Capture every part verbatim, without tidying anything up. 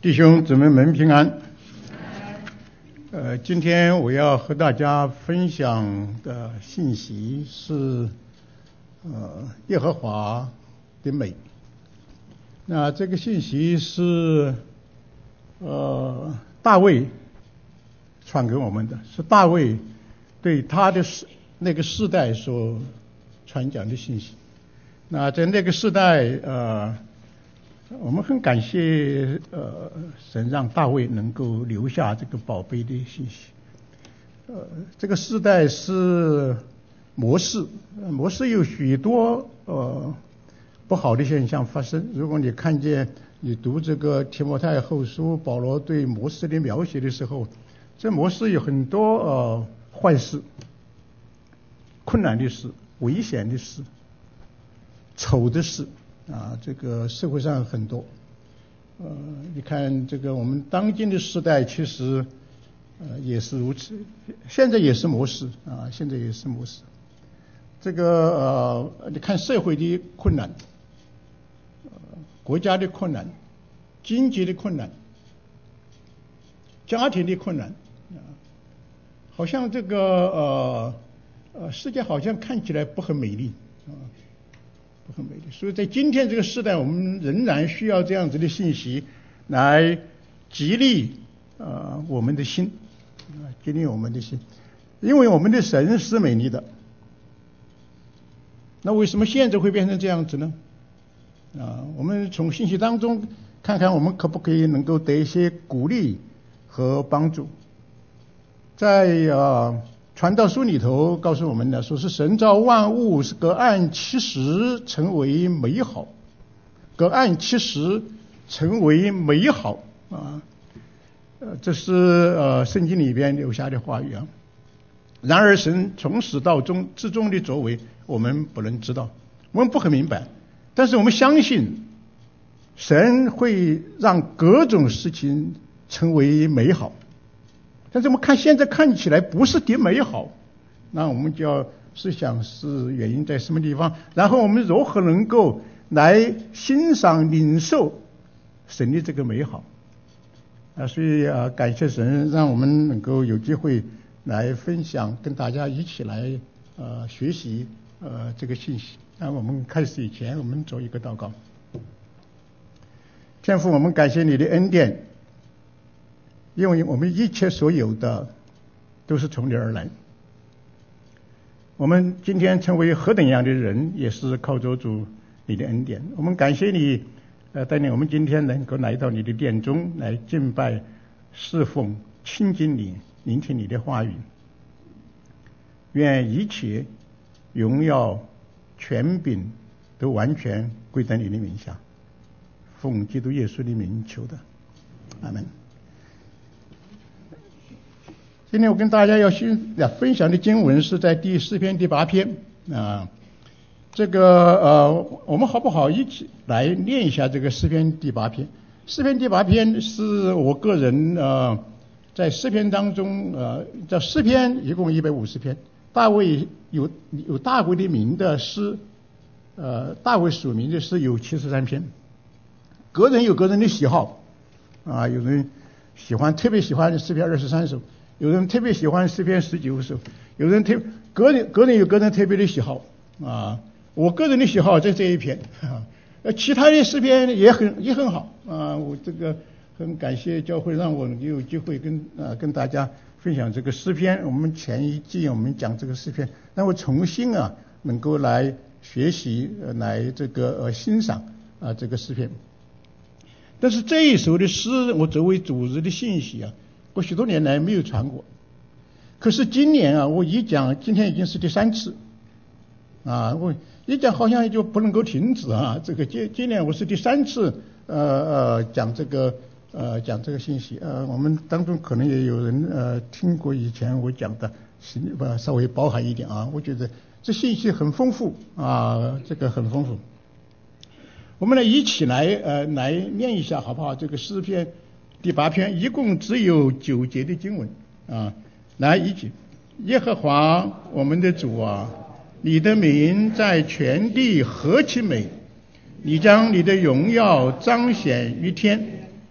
弟兄姊妹们平安。呃，今天我要和大家分享的信息是呃耶和华的美。那这个信息是呃大卫传给我们的，是大卫对他的世那个世代所传讲的信息。那在那个世代呃。我们很感谢呃神让大卫能够留下这个宝贝的信息。呃，这个时代是末世，末世有许多呃不好的现象发生。如果你看见你读这个提摩太后书，保罗对末世的描写的时候，这末世有很多呃坏事、困难的事、危险的事、丑的事。啊，这个社会上很多，呃，你看这个我们当今的时代，其实呃也是如此，现在也是模式啊，现在也是模式。这个呃，你看社会的困难，呃，国家的困难，经济的困难，家庭的困难啊，好像这个呃呃世界好像看起来不很美丽啊。很美丽，所以在今天这个时代，我们仍然需要这样子的信息来激励呃我们的心，啊，激励我们的心，因为我们的神是美丽的。那为什么现在会变成这样子呢？啊，我们从信息当中看看，我们可不可以能够得一些鼓励和帮助。在啊。传道书里头告诉我们的，说是神造万物是各按其时成为美好，各按其时成为美好啊，呃，这是呃圣经里边留下的话语啊。然而神从始到终至终的作为，我们不能知道，我们不很明白，但是我们相信神会让各种事情成为美好。但是我们看现在看起来不是的美好，那我们就要思想是原因在什么地方，然后我们如何能够来欣赏领受神的这个美好啊？所以啊，感谢神让我们能够有机会来分享，跟大家一起来呃学习呃这个信息。那我们开始以前，我们做一个祷告。天父，我们感谢你的恩典，因为我们一切所有的都是从你而来。我们今天成为何等样的人，也是靠着主你的恩典。我们感谢你，呃，带领我们今天能够来到你的殿中来敬拜、侍奉、亲近你，聆听你的话语。愿一切荣耀、权柄都完全归在你的名下。奉基督耶稣的名求的，阿门。今天我跟大家要先分享的经文是在第四篇第八篇啊，这个呃，我们好不好一起来念一下这个诗篇第八篇？诗篇第八篇是我个人呃在诗篇当中呃，这诗篇一共一百五十篇，大卫有有大卫的名的诗，呃，大卫署名的诗有七十三篇，个人有个人的喜好啊，有人喜欢特别喜欢诗篇二十三首。有人特别喜欢诗篇十九首，有人特个人个人有个人特别的喜好啊。我个人的喜好在这一篇，呃，其他的诗篇也很也很好啊。我这个很感谢教会让我有机会跟啊跟大家分享这个诗篇。我们前一季我们讲这个诗篇，让我重新啊能够来学习，呃、来这个呃欣赏啊这个诗篇。但是这一首的诗，我作为组织的信息啊。我许多年来没有传过，可是今年啊，我一讲，今天已经是第三次，啊，我一讲好像就不能够停止啊。这个今今年我是第三次，呃呃讲这个呃讲这个信息，呃，我们当中可能也有人呃听过以前我讲的，呃稍微包含一点啊。我觉得这信息很丰富啊，这个很丰富。我们来一起来呃来念一下好不好？这个诗篇。第八篇一共只有九节的经文啊，来一起。耶和华我们的主啊，你的名在全地何其美！你将你的荣耀彰显于天，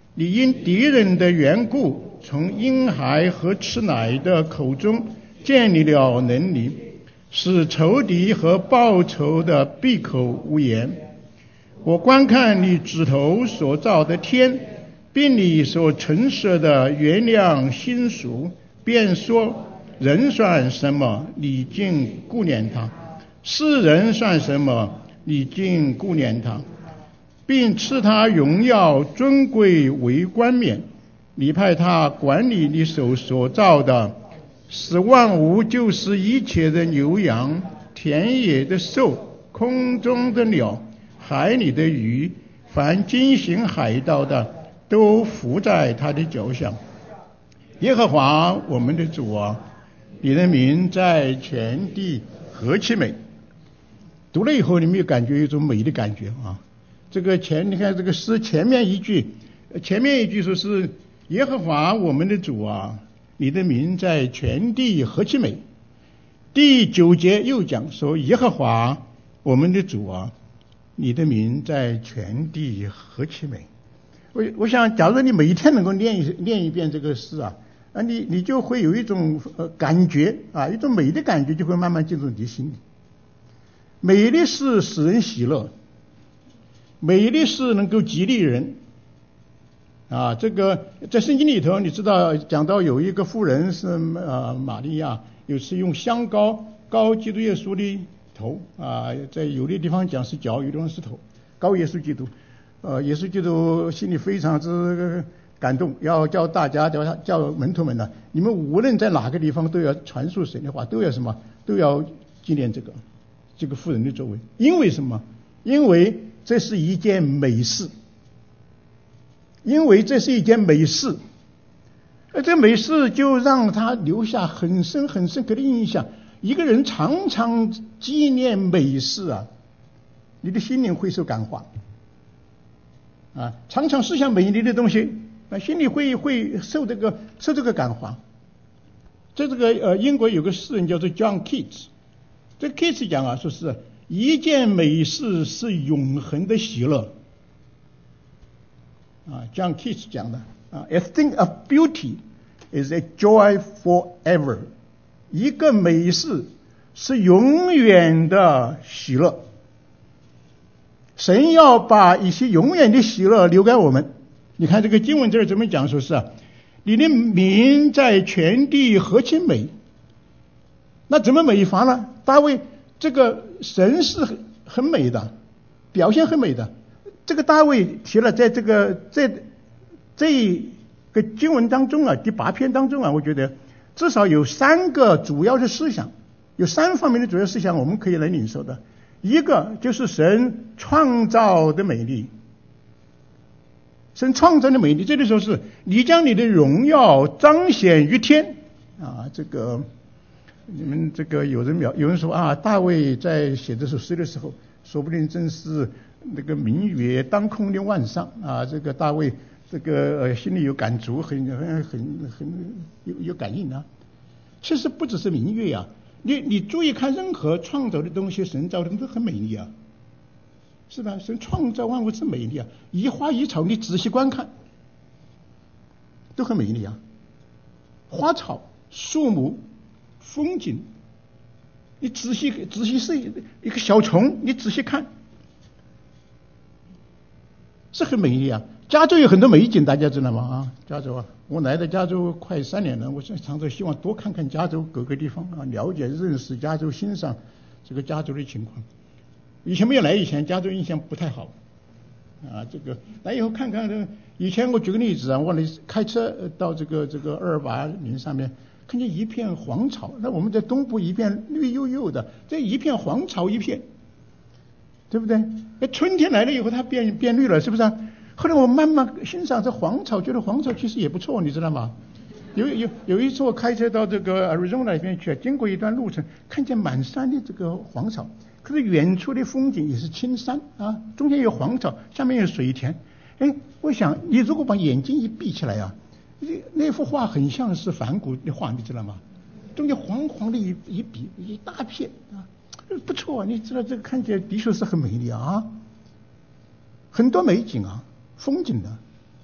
你因敌人的缘故，从婴孩和吃奶的口中建立了能力，使仇敌和报仇的闭口无言。我观看你指头所造的天，并你所陈设的原谅心属，便说：人算什么，你竟顾念他；世人算什么，你竟顾念他，并赐他荣耀尊贵为冠冕。你派他管理你手所造的，使万物，就是一切的牛羊、田野的兽、空中的鸟、海里的鱼，凡经行海道的，都伏在他的脚下。耶和华我们的主啊，你的名在全地何其美！读了以后，你没有感觉有一种美的感觉啊？这个前，你看这个诗前面一句，前面一句说是耶和华我们的主啊，你的名在全地何其美！第九节又讲说耶和华我们的主啊，你的名在全地何其美！我我想，假如你每一天能够念一念一遍这个诗啊，啊，你你就会有一种呃感觉啊，一种美的感觉就会慢慢进入你心里。美的事使人喜乐，美的事能够激励人啊。这个在圣经里头，你知道讲到有一个妇人是呃玛利亚，有次用香膏膏基督耶稣的头啊，在有的地方讲是脚，有的地方是头，膏耶稣基督。呃，耶稣基督心里非常之感动，要叫大家叫他叫门徒们呢，你们无论在哪个地方都要传述神的话，都要什么，都要纪念这个这个妇人的作为。因为什么？因为这是一件美事，因为这是一件美事，而这美事就让他留下很深很深刻的印象。一个人常常纪念美事啊，你的心灵会受感化啊，常常思想美丽的东西，啊，心里会会受这个受这个感化。在这个呃英国有个诗人叫做 John Keats， 这 Keats 讲啊，说是一件美事是永恒的喜乐啊 ，John Keats 讲的啊 ，A thing of beauty is a joy forever， 一个美事是永远的喜乐。神要把一些永远的喜乐留给我们。你看这个经文这儿怎么讲，说是啊，你的名在全地何其美。那怎么美法呢？大卫这个神是很很美的，表现很美的。这个大卫提了在这个在这个经文当中啊，第八篇当中啊，我觉得至少有三个主要的思想，有三方面的主要思想我们可以来领受的。一个就是神创造的美丽，神创造的美丽，这里说是你将你的荣耀彰显于天啊。这个你们这个有人描有人说啊，大卫在写这首诗的时候，说不定正是那个明月当空的晚上啊。这个大卫这个呃心里有感触，很很很很有有感应啊。其实不只是明月啊。你你注意看，任何创造的东西，神造的都很美丽啊，是吧？神创造万物之美丽啊，一花一草，你仔细观看，都很美丽啊。花草、树木、风景，你仔细仔细是一个小虫，你仔细看，是很美丽啊。加州有很多美景，大家知道吗？啊，加州啊，我来到加州快三年了，我常常希望多看看加州各个地方啊，了解认识加州，欣赏这个加州的情况。以前没有来以前，加州印象不太好啊。这个来以后看看这，以前我举个例子啊，我来开车到这个这个二二八零上面，看见一片黄草，那我们在东部一片绿油油的，这一片黄草一片，对不对？哎，春天来了以后，它变变绿了，是不是啊？后来我慢慢欣赏这黄草，觉得黄草其实也不错，你知道吗？有有有一次我开车到这个 Arizona 那边去，经过一段路程，看见满山的这个黄草，可是远处的风景也是青山啊，中间有黄草，下面有水田。哎，我想你如果把眼睛一闭起来啊，那幅画很像是梵谷的画，你知道吗？中间黄黄的一一笔一大片啊，不错，你知道这个看起来的确是很美丽啊，很多美景啊。风景的，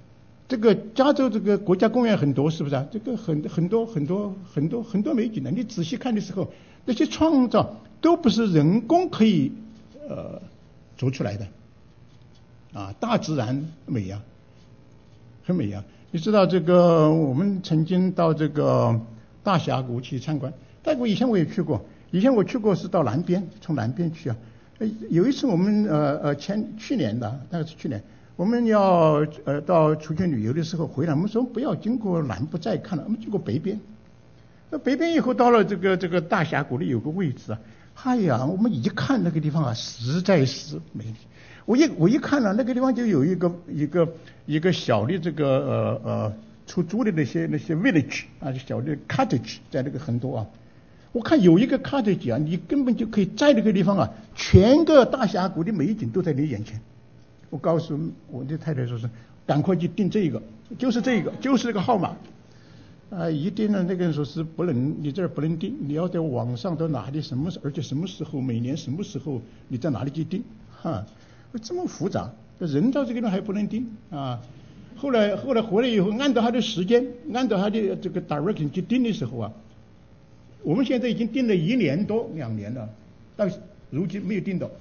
这个加州这个国家公园很多，是不是啊？这个很很多很多很多很多美景的。你仔细看的时候，那些创造都不是人工可以呃做出来的啊，大自然美呀、啊，很美呀、啊。你知道这个，我们曾经到这个大峡谷去参观，大峡谷以前我也去过，以前我去过是到南边，从南边去啊。有一次我们呃呃前去年的，大概是去年。我们要呃到出去旅游的时候回来，我们说不要经过南部再看了，我们经过北边。那北边以后到了这个这个大峡谷里有个位置啊，哎呀，我们一看那个地方啊，实在是美丽。我一我一看了、啊、那个地方就有一个一个一个小的这个呃呃出租的那些那些 village 啊，小的 cottage 在那个很多啊。我看有一个 cottage 啊，你根本就可以在那个地方啊，全个大峡谷的美景都在你眼前。我告诉我的太太说是赶快去订这个，就是这个，就是这个号码。啊，一订了，那个人说是不能，你这儿不能订，你要在网上到哪里什么，而且什么时候，每年什么时候你在哪里去订？哈，这么复杂，人到这个地方还不能订啊。后来后来回来以后，按照他的时间，按照他的这个 direction 去订的时候啊，我们现在已经订了一年多两年了，但是如今没有订到。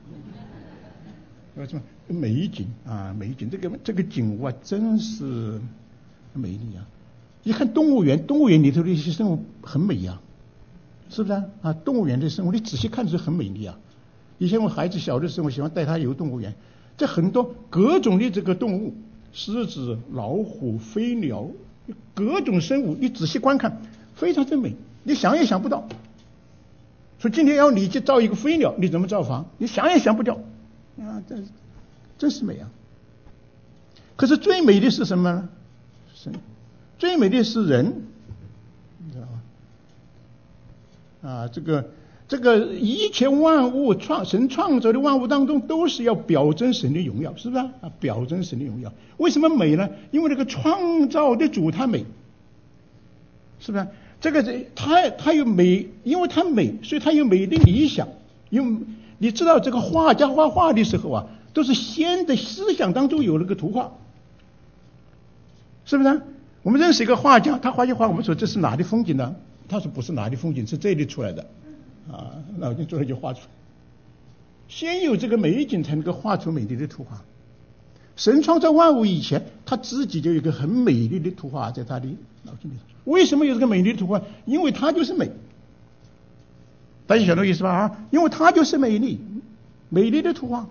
什么美景啊，美景，这个这个景物啊，真是美丽啊！一看动物园，动物园里头的一些生物很美呀、啊，是不是啊？啊，动物园的生物，你仔细看是很美丽啊。以前我孩子小的时候，我喜欢带他游动物园，这很多各种的这个动物，狮子、老虎、飞鸟，各种生物，你仔细观看，非常之美，你想也想不到。说今天要你去造一个飞鸟，你怎么造法？你想也想不到。啊，这真是美啊！可是最美的是什么呢？是最美的是人，你知道吗？啊，这个这个一切万物创神创造的万物当中，都是要表征神的荣耀，是不是啊？啊，表征神的荣耀。为什么美呢？因为这个创造的主他美，是不是？这个他他有美，因为他美，所以他有美的理想，因为。你知道这个画家画画的时候啊，都是先在思想当中有了个图画，是不是、啊？我们认识一个画家，他画一画，我们说这是哪里风景呢？他说不是哪里风景，是这里出来的，啊，脑筋出来就画出来。先有这个美景，才能够画出美丽的图画。神创造万物以前，他自己就有一个很美丽的图画在他的脑筋里头。为什么有这个美丽的图画？因为他就是美。大家晓得意思吧？啊，因为它就是美丽，美丽的图画。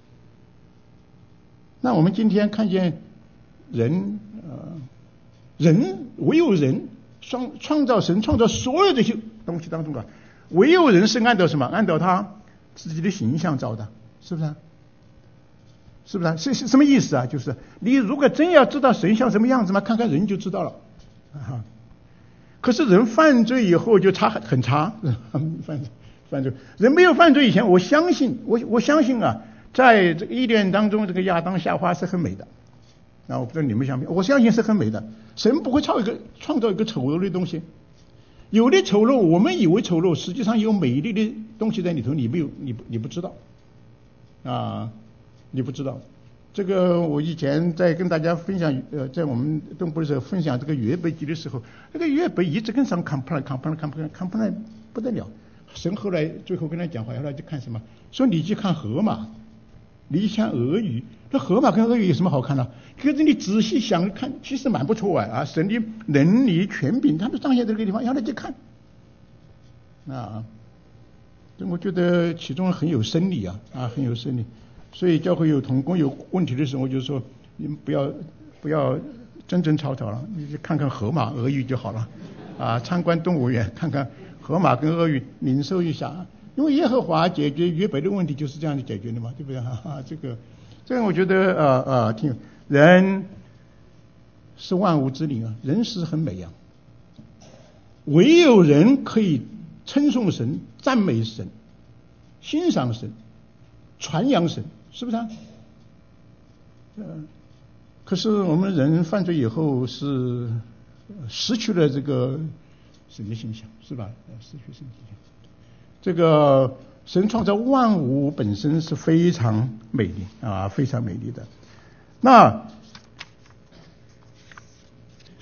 那我们今天看见人，呃，人唯有人创创造神创造所有这些东西当中啊，唯有人是按照什么？按照他自己的形象造的，是不是？是不是？是是什么意思啊？就是你如果真要知道神像什么样子嘛，看看人就知道了啊。可是人犯罪以后就差很很差，犯罪犯罪人没有犯罪以前，我相信我我相信啊，在这个伊甸当中，这个亚当夏娃是很美的。那我不知道你们相信，我相信是很美的。神不会创一个创造一个丑陋的东西，有的丑陋我们以为丑陋，实际上有美丽的东西在里头，你没有你不你不知道啊，你不知道。这个我以前在跟大家分享，呃，在我们东部的时候分享这个约伯记的时候，那个约伯一直跟上 complain complain complain complain 不得了。神后来最后跟他讲话，后来就看什么？说你去看河马，你去看鳄鱼。那河马跟鳄鱼有什么好看的？可是你仔细想看，其实蛮不错啊！啊，神的能力、权柄，他们彰显这个地方，让他去看。啊，我觉得其中很有生理啊，啊，很有生理。所以教会有同工有问题的时候，我就说你们不要不要争争吵吵了，你去看看河马、鳄鱼就好了。啊，参观动物园，看看河马跟鳄鱼，领受一下。因为耶和华解决约伯的问题就是这样子解决的嘛，对不对？哈、啊，这个这个我觉得呃呃挺人是万物之灵啊，人是很美啊，唯有人可以称颂神、赞美神、欣赏神、传扬神，是不是啊？呃，可是我们人犯罪以后是失去了这个神的形象，是吧？失去神的形象。这个神创造万物本身是非常美丽啊，非常美丽的。那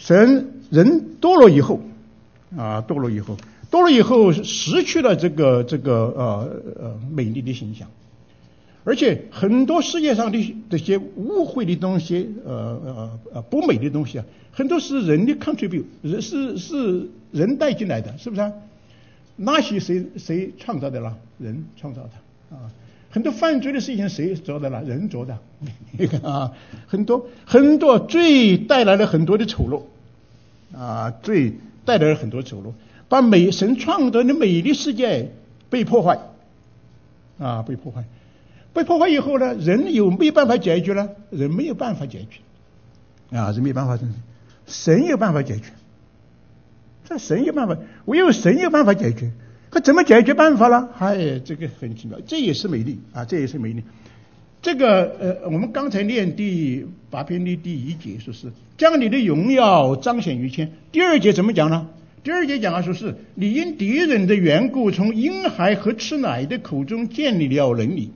神人堕落以后啊，堕落以后，堕落以后失去了这个这个呃呃美丽的形象，而且很多世界上的这些污秽的东西，呃呃呃不美的东西啊，很多是人的 contribute， 是是人带进来的，是不是啊？那些谁谁创造的了？人创造的啊。很多犯罪的事情谁做的了？人做的。你看啊，很多很多罪带来了很多的丑陋啊，罪带来了很多丑陋，把美神创造的美丽世界被破坏啊，被破坏。被破坏以后呢，人有没有办法解决呢？人没有办法解决啊，人没有办法解决，神有办法解决。这神有办法，唯有神有办法解决。可怎么解决办法了？哎，这个很奇妙，这也是美丽啊，这也是美丽。这个呃，我们刚才念第八篇的第一节，说是将你的荣耀彰显于天。第二节怎么讲呢？第二节讲啊，说是你因敌人的缘故，从婴孩和吃奶的口中建立了伦理。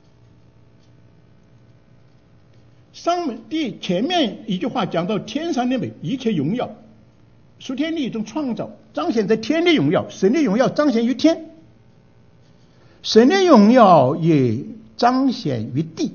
上第前面一句话讲到天上的美，一切荣耀。属天的一种创造，彰显在天的荣耀，神的荣耀彰显于天，神的荣耀也彰显于地。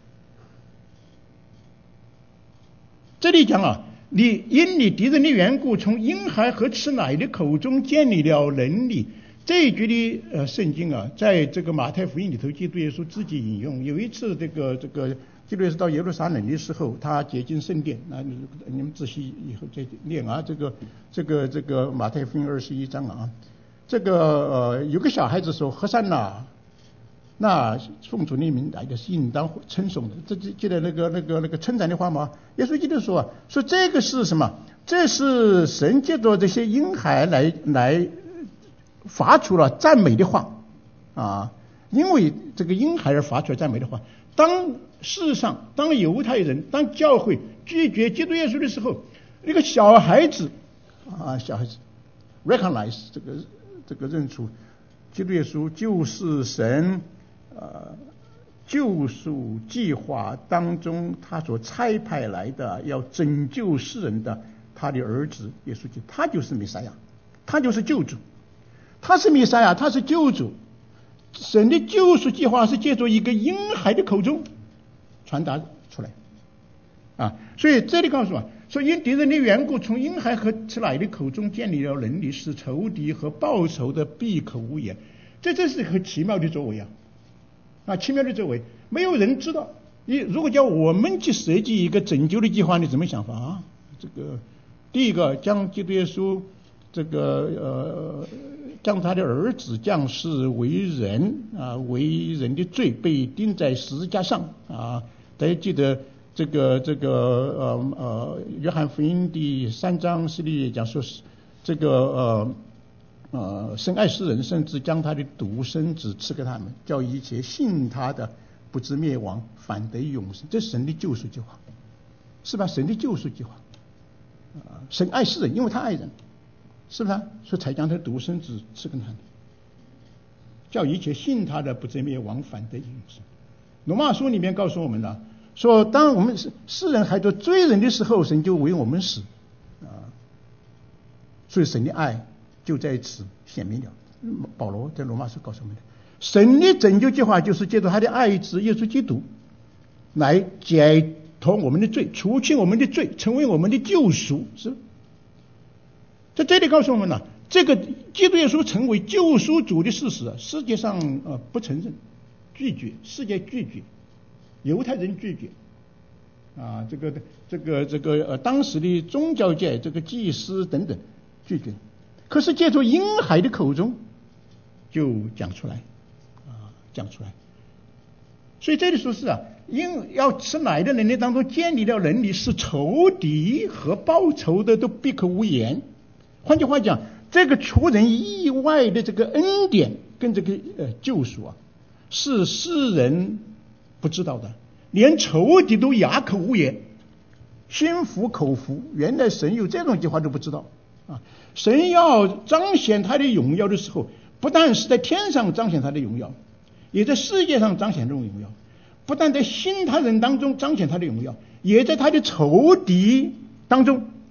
这里讲啊，你因你敌人的缘故，从婴孩和吃奶的口中建立了伦理。这一句的呃圣经啊，在这个马太福音里头，基督耶稣自己引用。有一次这个这个基督耶稣到耶路撒冷的时候，他接近圣殿，那你你们仔细以后再念啊，这个这个这个马太福音二十一章啊，这个呃有个小孩子说和散那，那奉主的名来的是应当称颂的，这记得那个那个那个称赞的话吗？耶稣基督说啊，说这个是什么？这是神借着这些婴孩来来发出了赞美的话啊，因为这个婴孩而发出了赞美的话。当世上，当犹太人，当教会拒绝基督耶稣的时候，那个小孩子啊，小孩子 recognize 这个这个认出基督耶稣就是神呃救赎计划当中他所差派来的要拯救世人的他的儿子耶稣基督，他就是弥赛亚，他就是救主，他是弥赛亚，他是救主。神的救赎计划是借助一个婴孩的口中传达出来啊，所以这里告诉我说，因敌人的缘故，从婴孩和吃奶的口中建立了伦理，使仇敌和报仇的闭口无言。这这是很奇妙的作为啊啊，奇妙的作为，没有人知道。你如果叫我们去设计一个拯救的计划，你怎么想法啊？这个第一个将基督耶稣这个呃。将他的儿子降世为人啊，为人的罪被钉在十字架上啊。大家记得这个这个呃呃约翰福音第三章是里讲说是这个呃呃神爱世人，甚至将他的独生子赐给他们，叫一切信他的不至灭亡，反得永生。这是神的救赎计划，是吧？神的救赎计划啊，神爱世人，因为他爱人。是不是、啊？所以才将他独生子赐给他的，叫一切信他的不至灭亡，反得永生。罗马书里面告诉我们了，说当我们世人还做罪人的时候，神就为我们死啊，所以神的爱就在此显明了。保罗在罗马书告诉我们的，神的拯救计划就是借助他的爱子耶稣基督来解脱我们的罪，除去我们的罪，成为我们的救赎。是。在这里告诉我们了，这个基督耶稣成为救赎主的事实，世界上呃不承认，拒绝，世界拒绝，犹太人拒绝，啊，这个这个这个呃当时的宗教界这个祭司等等拒绝，可是借助婴孩的口中就讲出来，啊，讲出来。所以这里说是啊，因要吃奶的人类当中建立了伦理，使仇敌和报仇的都闭口无言。换句话讲，这个出人意外的这个恩典跟这个呃救赎啊，是世人不知道的，连仇敌都哑口无言，心服口服。原来神有这种计划都不知道啊！神要彰显他的荣耀的时候，不但是在天上彰显他的荣耀，也在世界上彰显这种荣耀。不但在信他人当中彰显他的荣耀，也在他的仇敌当中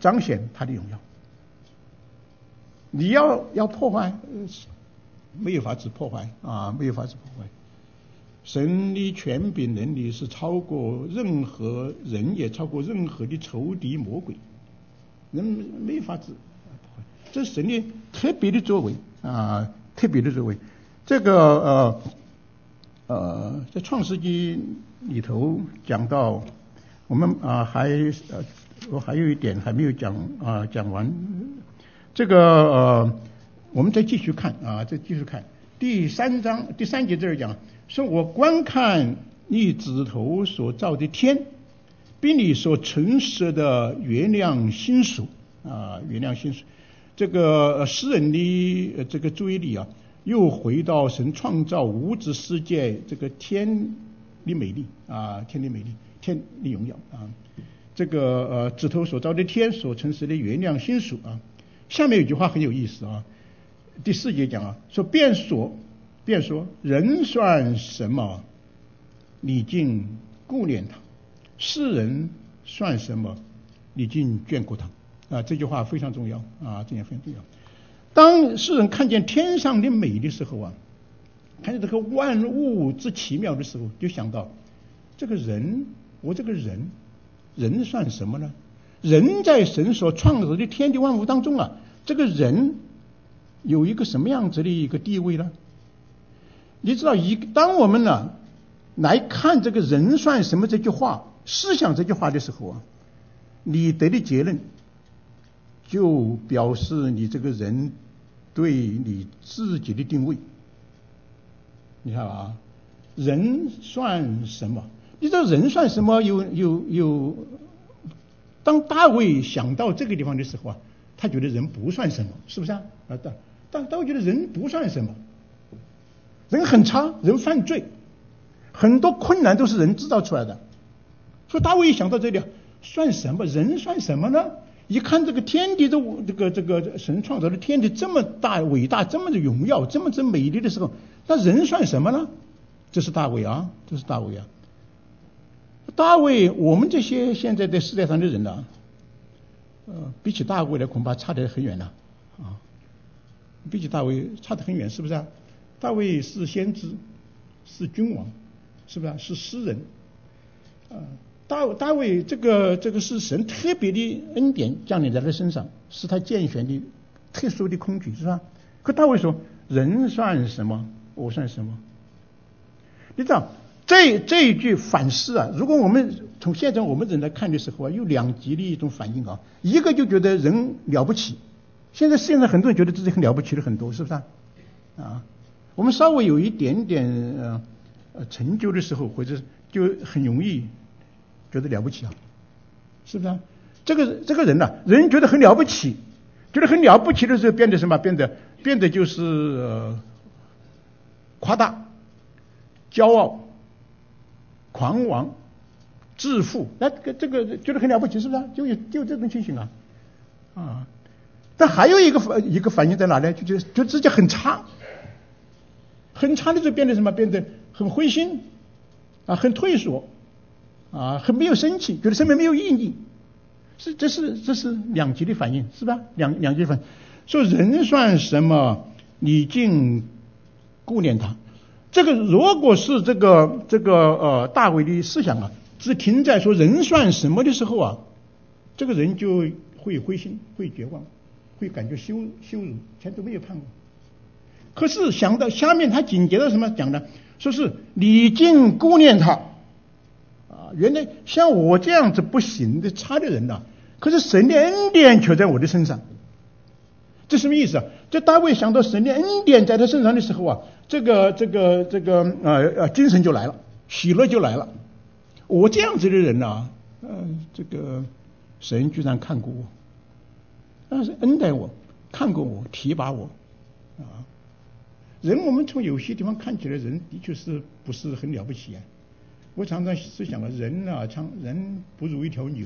彰显他的荣耀。你要要破坏，没有法子破坏啊，没有法子破坏。神的权柄能力是超过任何人，也超过任何的仇敌魔鬼，人没法子破坏。这是神的特别的作为啊，特别的作为。这个呃呃，在创世纪里头讲到，我们啊还呃我还有一点还没有讲啊讲完。这个呃，我们再继续看啊，再继续看第三章第三节这儿讲说，我观看你指头所造的天，比你所陈设的月亮星宿啊，月亮星宿。这个诗人的这个注意力啊，又回到神创造物质世界这个天的美丽啊，天的美丽，天的荣耀啊。这个呃指头所造的天，所陈设的月亮星宿啊。下面有句话很有意思啊，第四节讲啊，说便说便说人算什么，你竟顾念他；世人算什么，你竟眷顾他啊。这句话非常重要啊，这点非常重要。当世人看见天上的美的时候啊，看见这个万物之奇妙的时候，就想到这个人，我这个人人算什么呢？人在神所创造的天地万物当中啊，这个人有一个什么样子的一个地位呢？你知道，一当我们呢来看这个人算什么这句话，思想这句话的时候啊，你得的结论就表示你这个人对你自己的定位。你看啊，人算什么？你知道人算什么？有有有。当大卫想到这个地方的时候啊，他觉得人不算什么，是不是啊？啊，大大大卫觉得人不算什么，人很差，人犯罪，很多困难都是人制造出来的。所以大卫一想到这里，算什么？人算什么呢？一看这个天地的这个这个神创造的天地这么大伟大，这么的荣耀，这么的美丽的时候，那人算什么呢？这是大卫啊，这是大卫啊。大卫，我们这些现在在世界上的人呢、啊，呃，比起大卫来恐怕差得很远了啊，比起大卫差得很远，是不是啊？大卫是先知，是君王，是不是啊？是诗人，啊、呃，大大卫这个这个是神特别的恩典降临在他身上，是他拣选的特殊的工具，是吧？可大卫说，人算什么？我算什么？你知道？这这一句反思啊，如果我们从现在我们人来看的时候啊，有两极的一种反应啊，一个就觉得人了不起，现在世界上很多人觉得自己很了不起的很多，是不是啊？啊，我们稍微有一点点呃呃成就的时候，或者就很容易觉得了不起啊，是不是啊？这个这个人呢、啊，人觉得很了不起，觉得很了不起的时候，变得什么？变得变得就是、呃、夸大、骄傲。狂妄、自负，那这个这个觉得很了不起，是不是？就有就这种情形啊，啊！但还有一个反一个反应在哪呢？就觉得就自己很差，很差的就变得什么？变得很灰心啊，很退缩啊，很没有生气，觉得生命没有意义。是这是这是两极的反应，是吧？两两极的反应。说人算什么？你竟顾念他。这个如果是这个这个呃大卫的思想啊，只停在说人算什么的时候啊，这个人就会灰心，会绝望，会感觉羞羞辱，前途没有盼望。可是想到下面他紧接着什么讲的，说是你竟顾念他啊，原来像我这样子不行的差的人呐、啊，可是神的恩典却在我的身上。这什么意思啊？这大卫想到神的恩典在他身上的时候啊，这个这个这个呃呃精神就来了，喜乐就来了。我这样子的人呐、啊，呃，这个神居然看过我，但是恩待我，看过我，提拔我啊。人我们从有些地方看起来，人的确是不是很了不起啊？我常常是想啊，人啊，常人不如一条牛。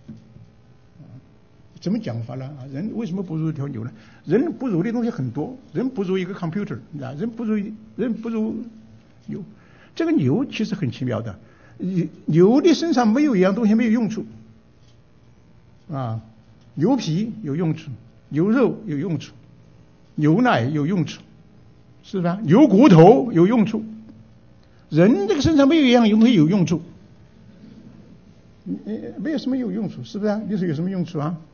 怎么讲法呢？啊，人为什么不如一条牛呢？人不如的东西很多，人不如一个 computer， 啊，人不如人不如牛。这个牛其实很奇妙的，牛的身上没有一样东西没有用处，啊， 牛皮有用处，牛肉有用处，牛奶有用处，是吧？牛骨头有用处，人这个身上没有一样东西有用处，没有什么有用处，是不是？你说有什么用处啊？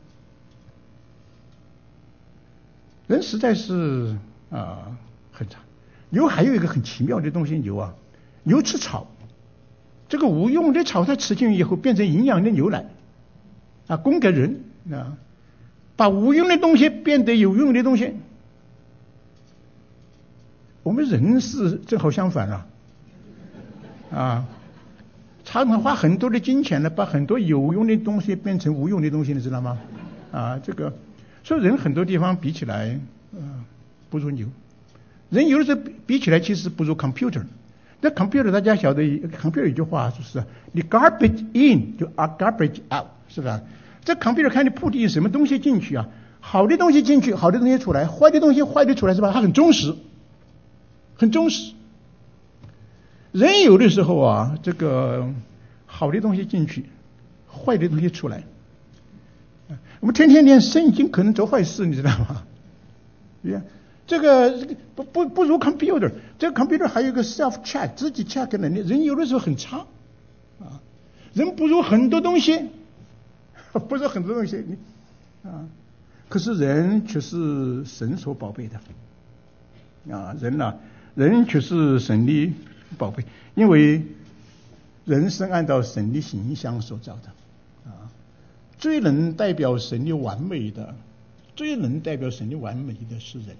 人实在是啊、呃、很差。牛还有一个很奇妙的东西，牛啊，牛吃草，这个无用的草它吃进去以后变成营养的牛奶啊，供给人啊，把无用的东西变得有用的东西。我们人是正好相反啊，啊，常常花很多的金钱呢，把很多有用的东西变成无用的东西，你知道吗？啊，这个，所以人很多地方比起来，呃，不如牛。人有的时候比起来其实不如 computer。那 computer 大家晓得 ，computer 有一句话就是你 garbage in 就 garbage out， 是吧？这 computer 看你铺进什么东西进去啊，好的东西进去，好的东西出来，坏的东西坏的出来，是吧？它很忠实，很忠实。人有的时候啊，这个好的东西进去，坏的东西出来。我们天天念圣经，可能做坏事，你知道吗？对呀。这个不不不如 computer， 这个 computer 还有一个 self check 自己 check 能力，人有的时候很差啊，人不如很多东西，不如很多东西啊，可是人却是神所宝贝的啊，人呐、啊，人却是神的宝贝，因为人是按照神的形象所造的啊，最能代表神的完美的，最能代表神的完美的是人。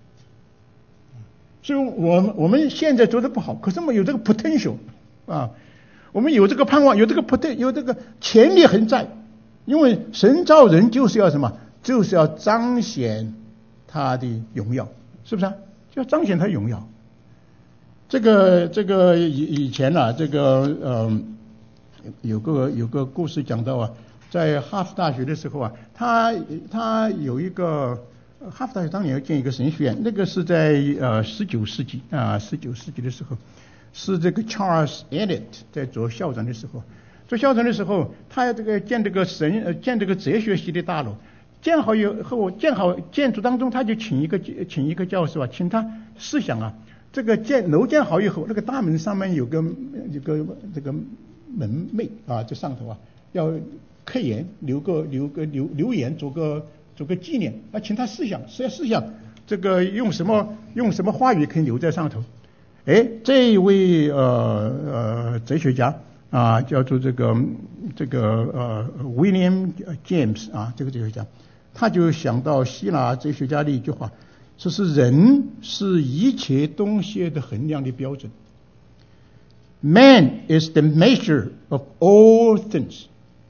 所以我们我们现在做的不好，可是我们有这个 potential 啊，我们有这个盼望，有这个 potential， 有这个潜力还在，因为神造人就是要什么？就是要彰显他的荣耀，是不是啊？就要彰显他荣耀。这个这个以以前啊，这个呃有个有个故事讲到啊，在哈佛大学的时候啊，他他有一个。哈佛大学当年要建一个神学院，那个是在呃十九世纪啊，十九世纪的时候，是这个 Charles Eliot 在做校长的时候，做校长的时候，他这个建这个神呃建这个哲学系的大楼，建好以后，建好建筑当中，他就请一个请一个教授啊，请他试想啊，这个建楼建好以后，那个大门上面有个有个这个门楣啊，这上头啊要刻言，留个留个留留言，做个。做个纪念啊，请他试想，试试想这个用什么用什么话语可以留在上头？哎，这一位呃呃哲学家啊，叫做这个这个呃 William James 啊，这个哲学家，他就想到希腊哲学家的一句话，说是人是一切东西的衡量的标准。Man is the measure of all things。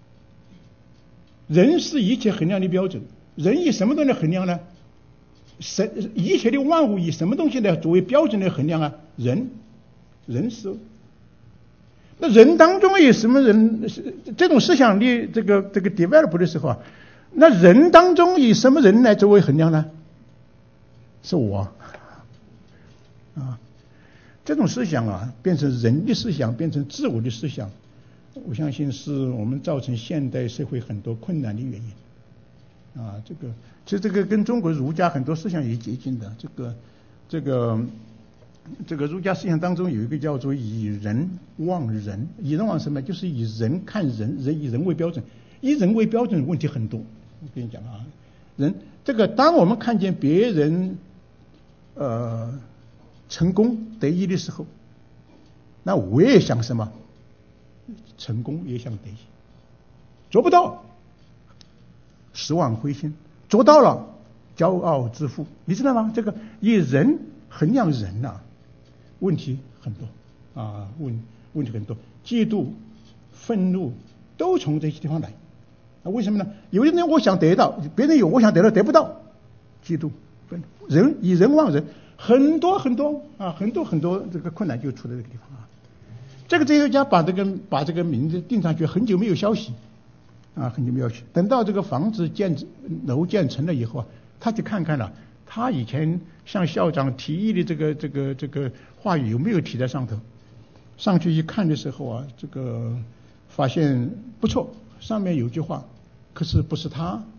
人是一切衡量的标准。人以什么东西来衡量呢？神一切的万物以什么东西来作为标准来衡量啊？人，人是。那人当中有什么人？这种思想的这个这个 develop 的时候啊，那人当中以什么人来作为衡量呢？是我啊，这种思想啊，变成人的思想，变成自我的思想，我相信是我们造成现代社会很多困难的原因。啊，这个其实这个跟中国儒家很多思想也接近的。这个这个这个儒家思想当中有一个叫做以人望人，以人望什么？就是以人看人，人以人为标准，以人为标准问题很多。我跟你讲啊，人这个当我们看见别人呃成功得意的时候，那我也想什么？成功也想得意，做不到。失望灰心，做到了骄傲自负，你知道吗？这个以人衡量人呐、啊，问题很多啊，问问题很多，嫉妒、愤怒都从这些地方来啊。为什么呢？有的人我想得到，别人有我想得到得不到，嫉妒、愤怒，人以人望人，很多很多啊，很多很多这个困难就出在这个地方啊。这个哲学家把这个把这个名字定上去，很久没有消息。啊，很久没有去。等到这个房子建楼建成了以后啊，他去看看了，他以前向校长提议的这个这个这个话语有没有提在上头？上去一看的时候啊，这个发现不错，上面有句话，可是不是他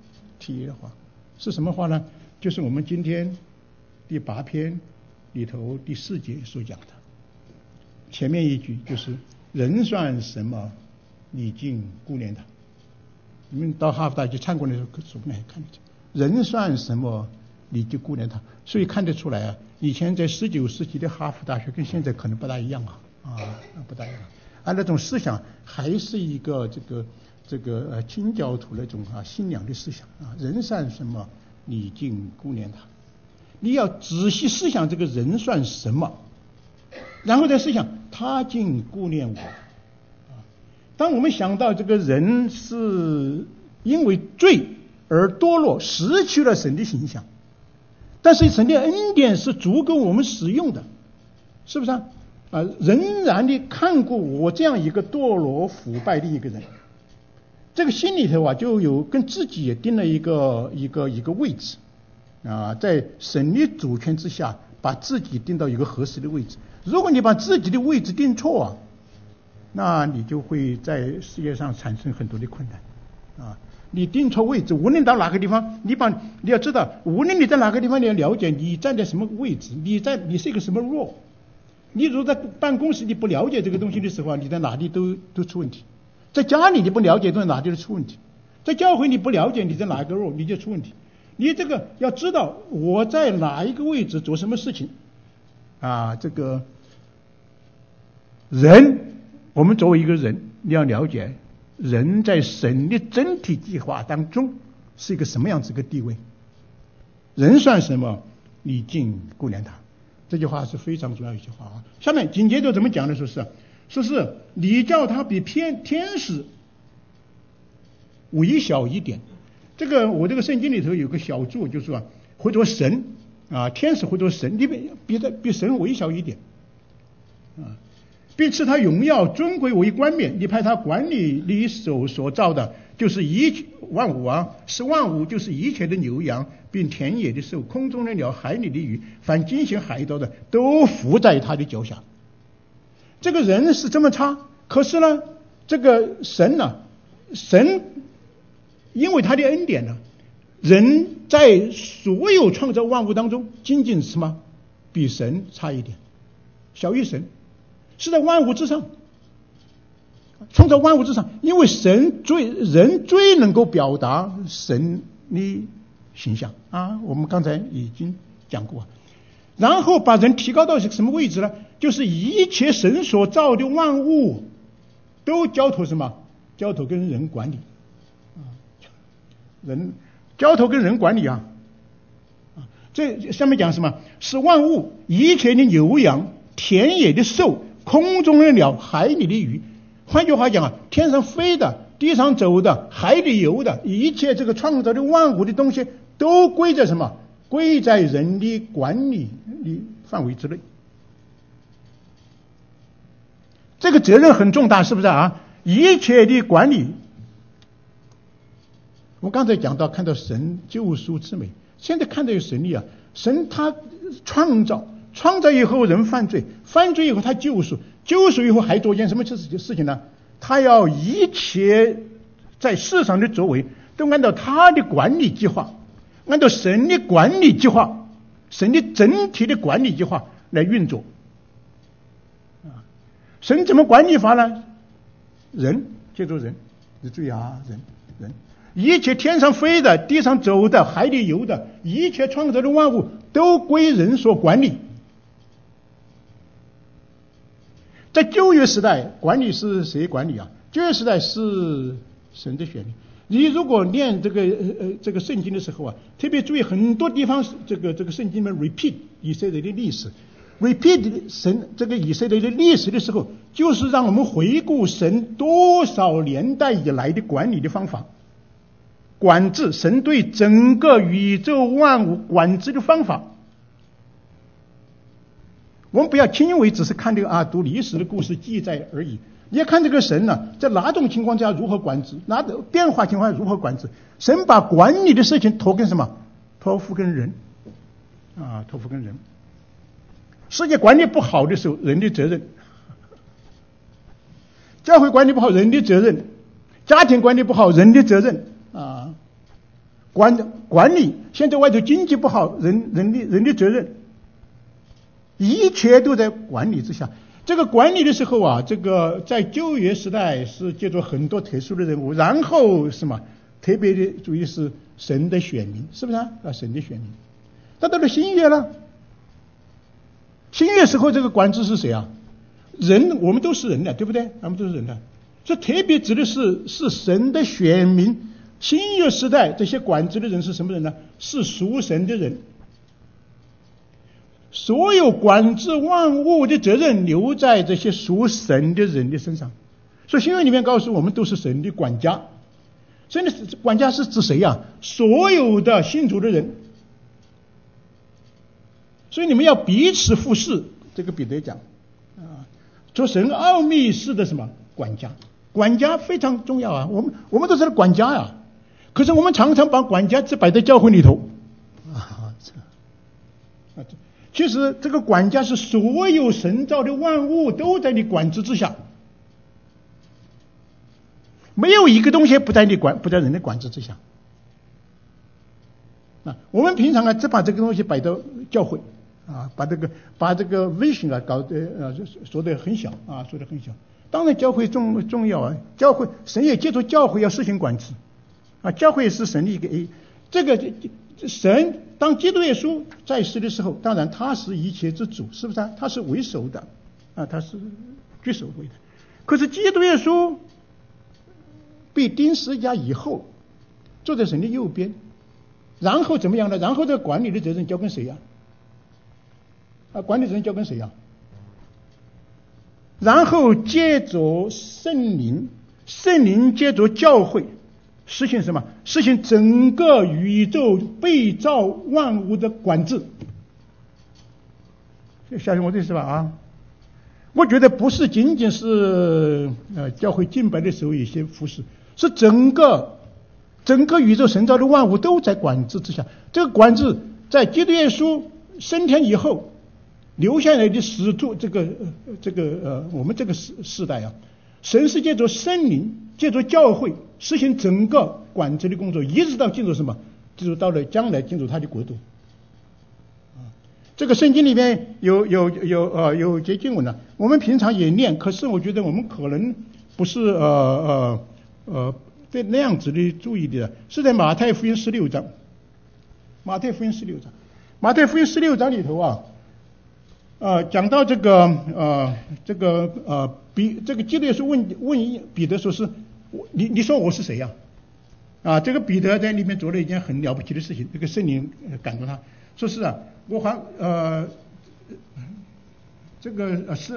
提的话，是什么话呢？就是我们今天第八篇里头第四节所讲的。前面一句就是人算什么，你竟顾念他。你们到哈佛大学参观的时候，说不定还看得见。人算什么，你就顾念他。所以看得出来啊，以前在十九世纪的哈佛大学跟现在可能不大一样啊，啊，不大一样。啊，那种思想还是一个这个这个呃清教徒那种啊信仰的思想啊。人算什么，你竟顾念他。你要仔细思想这个人算什么，然后再思想他竟顾念我。当我们想到这个人是因为罪而堕落，失去了神的形象，但是神的恩典是足够我们使用的，是不是啊？啊，仍然的看过我这样一个堕落腐败的一个人，这个心里头啊就有跟自己也定了一个一个一个位置啊，在神的主权之下，把自己定到一个合适的位置。如果你把自己的位置定错啊，那你就会在世界上产生很多的困难啊！你定错位置，无论到哪个地方，你把你要知道，无论你在哪个地方，你要了解你站在什么位置，你在你是一个什么role。你如果在办公室你不了解这个东西的时候，你在哪里都都出问题；在家里你不了解，都在哪里都出问题；在教会你不了解你在哪一个role，你就出问题。你这个要知道我在哪一个位置做什么事情啊！这个人。我们作为一个人，你要了解人在神的整体计划当中是一个什么样子一个地位。人算什么，你竟顾念他。这句话是非常重要一句话啊。下面紧接着怎么讲的？说是说是你叫他比天天使微小一点。这个我这个圣经里头有个小注，就是说或者神啊，天使或者神，你比比比神微小一点啊。并赐他荣耀尊贵为冠冕，你派他管理你手所造的，就是一万物啊，是万物，就是一切的牛羊，并田野的兽，空中的鸟，海里的鱼，凡经行海道的，都伏在他的脚下。这个人是这么差，可是呢，这个神呢、啊，神因为他的恩典呢，人在所有创造万物当中，仅仅是什么？比神差一点，小于神。是在万物之上，创造万物之上，因为神最人最能够表达神的形象啊，我们刚才已经讲过。然后把人提高到什么位置呢？就是一切神所造的万物都交托什么？交托跟人管理啊，人交托跟人管理啊。啊，这上面讲什么？是万物，一切的牛羊，田野的兽，空中的鸟，海里的鱼。换句话讲啊，天上飞的，地上走的，海里游的，一切这个创造的万物的东西，都归在什么？归在人的管理的范围之内。这个责任很重大，是不是啊？一切的管理，我刚才讲到看到神救赎之美，现在看到有神力啊，神他创造。创造以后人犯罪，犯罪以后他救赎，救赎以后还做件什么事事情呢？他要一切在世上的作为都按照他的管理计划，按照神的管理计划，神的整体的管理计划来运作。啊，神怎么管理法呢？人，借助人，你注意啊，人人，一切天上飞的，地上走的，海里游的，一切创造的万物都归人所管理。在旧约时代，管理是谁管理啊？旧约时代是神的选民。你如果念这个呃这个圣经的时候啊，特别注意很多地方，这个这个圣经里面 repeat 以色列的历史 ，repeat 神这个以色列的历史的时候，就是让我们回顾神多少年代以来的管理的方法，管制神对整个宇宙万物管制的方法。我们不要轻为只是看这个啊读历史的故事记载而已，你要看这个神呢、啊，在哪种情况下如何管制，哪种变化情况下如何管制。神把管理的事情托跟什么？托付跟人啊，托付跟人。世界管理不好的时候，人的责任；教会管理不好，人的责任；家庭管理不好，人的责任啊。 管管理，现在外头经济不好，人人的人的责任，一切都在管理之下。这个管理的时候啊，这个在旧约时代是借助很多特殊的人物，然后什么特别的注意是神的选民，是不是啊？啊，神的选民。但到了新约了，新约时候这个管制是谁啊？人，我们都是人的，对不对？我们都是人的，这特别指的是是神的选民。新约时代这些管制的人是什么人呢？是属神的人。所有管制万物的责任留在这些属神的人的身上。所以新约里面告诉我们都是神的管家。神的管家是指谁呀？所有的信主的人。所以你们要彼此服侍，这个彼得讲啊，做神奥秘式的什么管家？管家非常重要啊，我们我们都是管家呀、啊。可是我们常常把管家只摆在教会里头啊，这啊，其实这个管家是所有神造的万物都在你管制之下，没有一个东西不在你管不在人的管制之下。啊，我们平常啊只把这个东西摆到教会啊，把这个把这个 vision 啊搞得呃说得很小啊，说得很小。当然教会重重要啊，教会神也借助教会要实行管制。啊，教会是神的一个 A， 这个神当基督耶稣在世的时候，当然他是一切之主，是不是啊？他是为首的啊，他是居首位的。可是基督耶稣被钉十字架以后，坐在神的右边，然后怎么样呢？然后这个管理的责任交给谁呀、啊？啊，管理责任交给谁呀、啊？然后借着圣灵，圣灵借着教会。实行什么？实行整个宇宙被造万物的管制。相信我这是吧？啊，我觉得不是仅仅是呃教会敬拜的时候有些服侍，是整个整个宇宙神造的万物都在管制之下。这个管制在基督耶稣升天以后留下来的使徒，这个呃这个呃我们这个时时代啊，神是借着圣灵。借助教会实行整个管制的工作，一直到进入什么？进入到了将来进入他的国度。啊，这个圣经里面有有有呃有节经文呢，我们平常也念，可是我觉得我们可能不是呃呃呃对那样子的注意的，是在马太福音十六章。马太福音十六章，马太福音十六章里头啊，呃讲到这个呃这个呃彼这个基督耶稣问问彼得说是。你你说我是谁呀、啊？啊，这个彼得在里面做了一件很了不起的事情，这个圣灵感动他，说是啊，我还呃，这个呃是，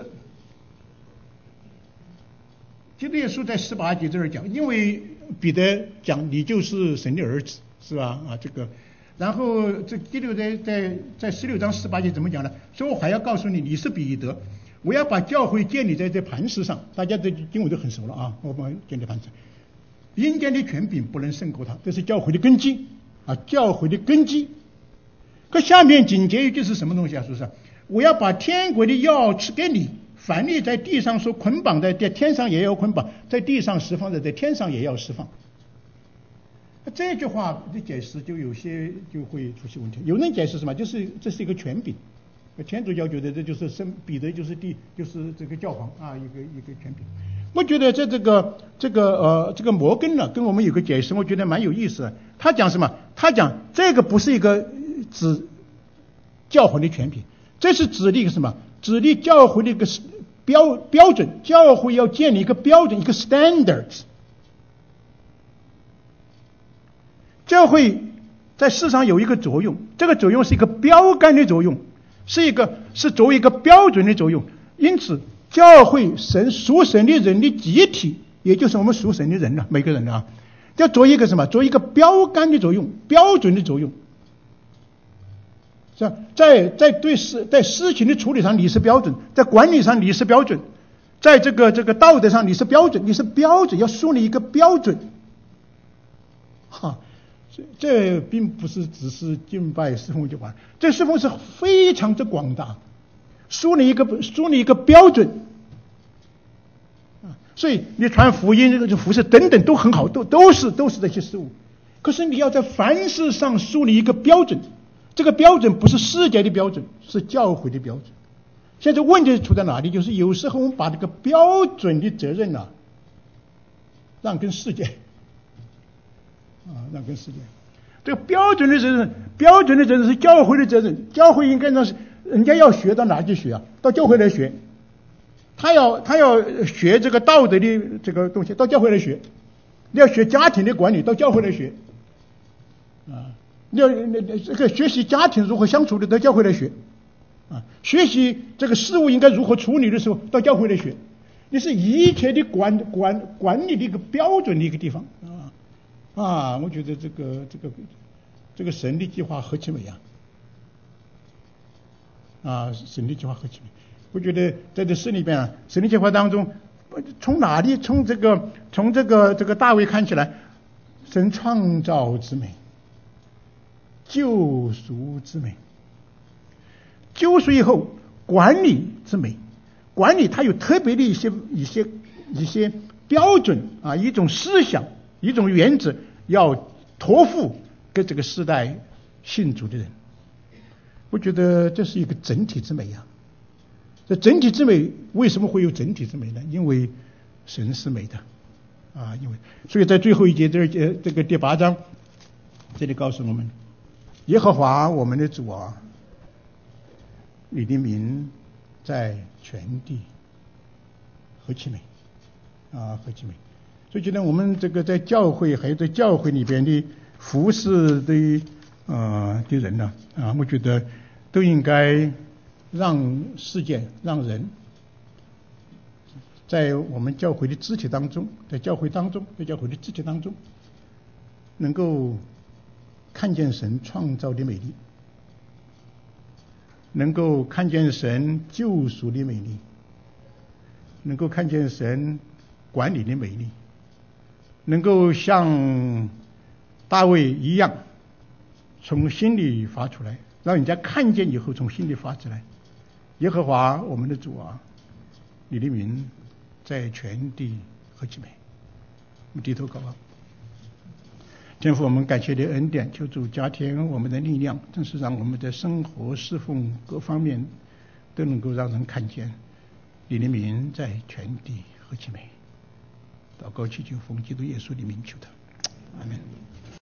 基督耶稣在十八节这儿讲，因为彼得讲你就是神的儿子，是吧？啊，这个，然后这基督在在在十六章十八节怎么讲呢？说我还要告诉你，你是彼得。我要把教会建立在这磐石上，大家这经文都很熟了啊。我们建立磐石，阴间的权柄不能胜过它，这是教会的根基啊，教会的根基。可下面紧接一句是什么东西啊？是不是？我要把天国的钥匙给你，凡你在地上所捆绑的，在天上也要捆绑；在地上释放的，在天上也要释放。这句话的解释就有些就会出现问题。有人解释什么？就是这是一个权柄。天主教觉得这就是圣彼得就是地就是这个教皇啊，一个一个权柄。我觉得在这个这个呃这个摩根呢跟我们有个解释，我觉得蛮有意思的。他讲什么？他讲这个不是一个指教皇的权柄，这是指的一个什么？指的教会的一个标标准，教会要建立一个标准，一个 standards。教会在世上有一个作用，这个作用是一个标杆的作用。是一个是作为一个标准的作用，因此教会神属神的人的集体，也就是我们属神的人了，每个人啊，要做一个什么？做一个标杆的作用，标准的作用，是吧？在在对事在事情的处理上你是标准，在管理上你是标准，在这个这个道德上你是标准，你是标准，要树立一个标准，哈。这并不是只是敬拜侍奉就完，这侍奉是非常之广大，树立一个树立一个标准啊，所以你传福音、这个服事等等都很好，都都是都是这些事物。 可是你要在凡事上树立一个标准，这个标准不是世界的标准，是教会的标准。现在问题出在哪里？就是有时候我们把这个标准的责任啊，让跟世界啊，让跟世界。这个标准的责任，标准的责任是教会的责任。教会应该让人家要学到哪去学啊？到教会来学。他要他要学这个道德的这个东西，到教会来学；你要学家庭的管理，到教会来学。啊，你要这个学习家庭如何相处的，到教会来学。啊，学习这个事物应该如何处理的时候，到教会来学。你是一切的管管管理的一个标准的一个地方啊啊！我觉得这个这个这个神的计划何其美啊！啊，神的计划何其美！我觉得在这诗里边啊，神的计划当中，从哪里从这个从这个这个大卫看起来，神创造之美，救赎之美。救赎以后管理之美，管理它有特别的一些一些一些标准啊，一种思想，一种原则，要托付给这个时代信主的人。我觉得这是一个整体之美啊。这整体之美为什么会有整体之美呢？因为神是美的啊，因为所以在最后一节这节这个第八章，这里告诉我们，耶和华我们的主啊，你的名在全地，何其美啊，何其美！所以觉得我们这个在教会还有在教会里边的服侍的呃的人呢啊，我觉得都应该让世界让人在我们教会的肢体当中，在教会当中，在教会的肢体当中，能够看见神创造的美丽，能够看见神救赎的美丽，能够看见神管理的美丽，能够像大卫一样从心里发出来，让人家看见以后从心里发出来。耶和华我们的主啊，你的名在全地何其美！我们低头祷告。天父，我们感谢你的恩典，求主加添我们的力量，真是让我们的生活侍奉各方面都能够让人看见你的名在全地何其美！祷告祈求奉基督耶稣的名求的，阿门。